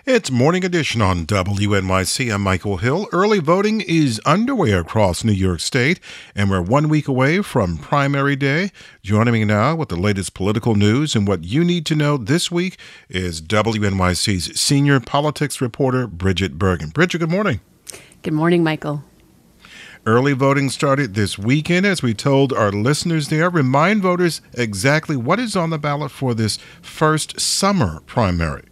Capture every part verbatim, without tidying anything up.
It's Morning Edition on W N Y C. I'm Michael Hill. Early voting is underway across New York State, and we're one week away from primary day. Joining me now with the latest political news and what you need to know this week is W N Y C's senior politics reporter, Bridget Bergen. Bridget, good morning. Good morning, Michael. Early voting started this weekend, as we told our listeners there. Remind voters exactly what is on the ballot for this first summer primary.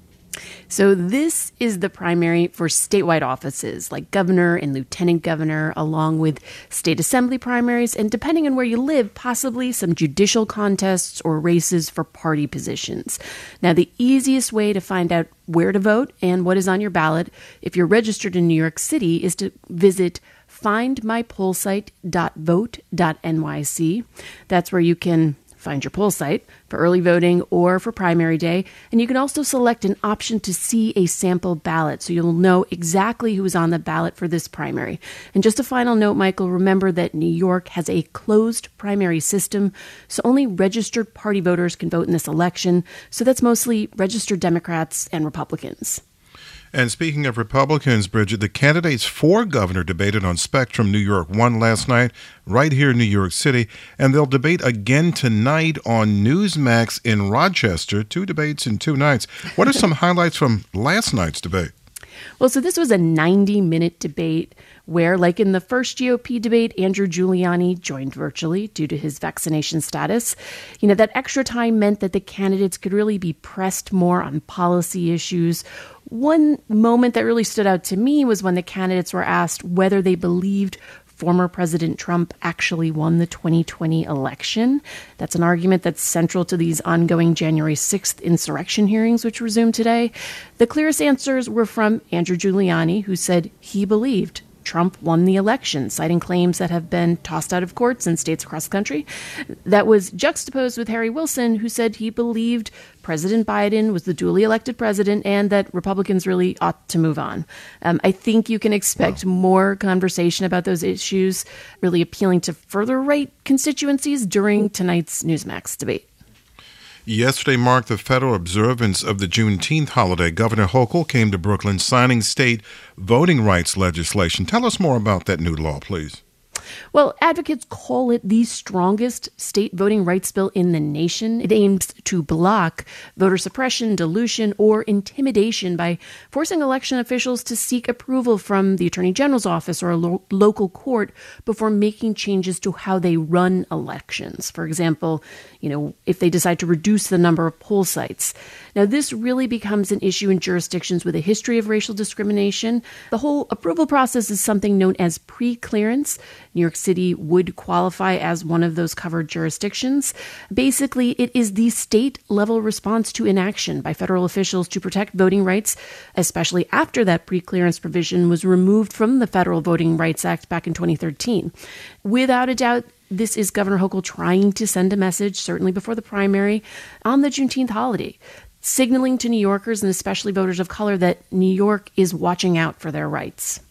So this is the primary for statewide offices like governor and lieutenant governor, along with state assembly primaries, and depending on where you live, possibly some judicial contests or races for party positions. Now, the easiest way to find out where to vote and what is on your ballot, if you're registered in New York City, is to visit find my poll site dot vote dot N Y C. That's where you can find your poll site for early voting or for primary day. And you can also select an option to see a sample ballot, so you'll know exactly who is on the ballot for this primary. And just a final note, Michael, remember that New York has a closed primary system, so only registered party voters can vote in this election. So that's mostly registered Democrats and Republicans. And speaking of Republicans, Bridget, the candidates for governor debated on Spectrum New York one last night, right here in New York City, and they'll debate again tonight on Newsmax in Rochester, two debates in two nights. What are some highlights from last night's debate? Well, so this was a ninety-minute debate where, like in the first G O P debate, Andrew Giuliani joined virtually due to his vaccination status. You know, that extra time meant that the candidates could really be pressed more on policy issues. One moment that really stood out to me was when the candidates were asked whether they believed former President Trump actually won the twenty twenty election. That's an argument that's central to these ongoing January sixth insurrection hearings, which resumed today. The clearest answers were from Andrew Giuliani, who said he believed Trump won the election, citing claims that have been tossed out of courts in states across the country. That was juxtaposed with Harry Wilson, who said he believed President Biden was the duly elected president and that Republicans really ought to move on. Um, I think you can expect wow. more conversation about those issues, really appealing to further right constituencies during tonight's Newsmax debate. Yesterday marked the federal observance of the Juneteenth holiday. Governor Hochul came to Brooklyn signing state voting rights legislation. Tell us more about that new law, please. Well, advocates call it the strongest state voting rights bill in the nation. It aims to block voter suppression, dilution, or intimidation by forcing election officials to seek approval from the Attorney General's office or a lo- local court before making changes to how they run elections. For example, you know, if they decide to reduce the number of poll sites. Now, this really becomes an issue in jurisdictions with a history of racial discrimination. The whole approval process is something known as pre-clearance. New York City would qualify as one of those covered jurisdictions. Basically, it is the state-level response to inaction by federal officials to protect voting rights, especially after that pre-clearance provision was removed from the Federal Voting Rights Act back in twenty thirteen. Without a doubt, this is Governor Hochul trying to send a message, certainly before the primary, on the Juneteenth holiday, signaling to New Yorkers and especially voters of color that New York is watching out for their rights.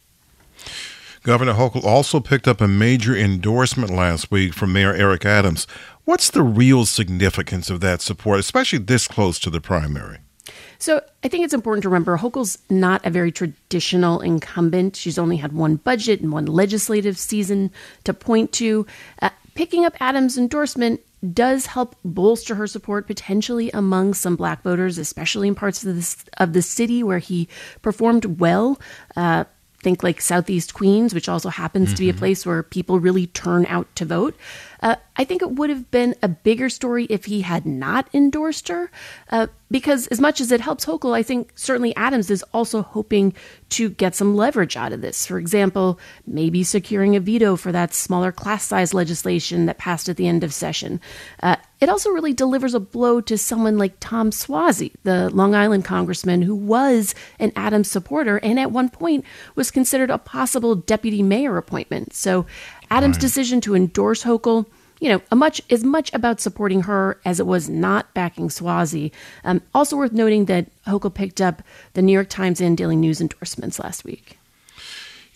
Governor Hochul also picked up a major endorsement last week from Mayor Eric Adams. What's the real significance of that support, especially this close to the primary? So I think it's important to remember Hochul's not a very traditional incumbent. She's only had one budget and one legislative season to point to. Uh, picking up Adams' endorsement does help bolster her support potentially among some black voters, especially in parts of the, of the city where he performed well. Uh, think like Southeast Queens, which also happens mm-hmm. to be a place where people really turn out to vote. Uh, I think it would have been a bigger story if he had not endorsed her, uh, because as much as it helps Hochul, I think certainly Adams is also hoping to get some leverage out of this. For example, maybe securing a veto for that smaller class size legislation that passed at the end of session. Uh, it also really delivers a blow to someone like Tom Suozzi, the Long Island congressman who was an Adams supporter and at one point was considered a possible deputy mayor appointment. So Adams' right. decision to endorse Hochul, you know, a much as much about supporting her as it was not backing Suozzi. Um, also worth noting that Hochul picked up the New York Times and Daily News endorsements last week.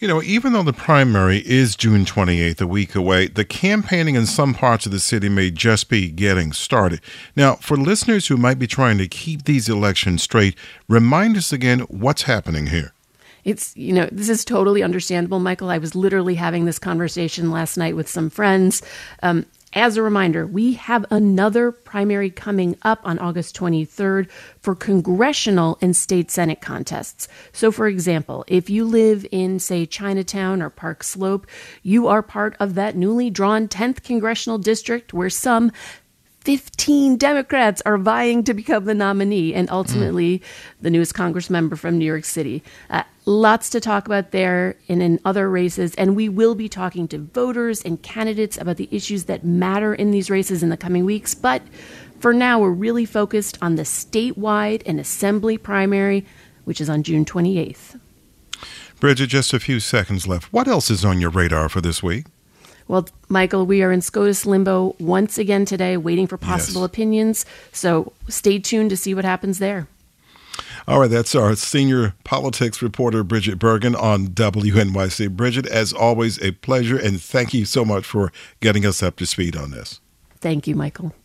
You know, even though the primary is June twenty-eighth, a week away, the campaigning in some parts of the city may just be getting started. Now, for listeners who might be trying to keep these elections straight, remind us again what's happening here. It's, you know, this is totally understandable, Michael. I was literally having this conversation last night with some friends. Um, As a reminder, we have another primary coming up on August twenty-third for congressional and state Senate contests. So, for example, if you live in, say, Chinatown or Park Slope, you are part of that newly drawn tenth congressional district where some fifteen Democrats are vying to become the nominee and ultimately mm. the newest Congress member from New York City. Uh, lots to talk about there and in other races, and we will be talking to voters and candidates about the issues that matter in these races in the coming weeks. But for now, we're really focused on the statewide and assembly primary, which is on June twenty-eighth. Bridget, just a few seconds left. What else is on your radar for this week? Well, Michael, we are in SCOTUS limbo once again today, waiting for possible yes. opinions. So stay tuned to see what happens there. All right, that's our senior politics reporter, Bridget Bergen, on W N Y C. Bridget, as always, a pleasure, and thank you so much for getting us up to speed on this. Thank you, Michael.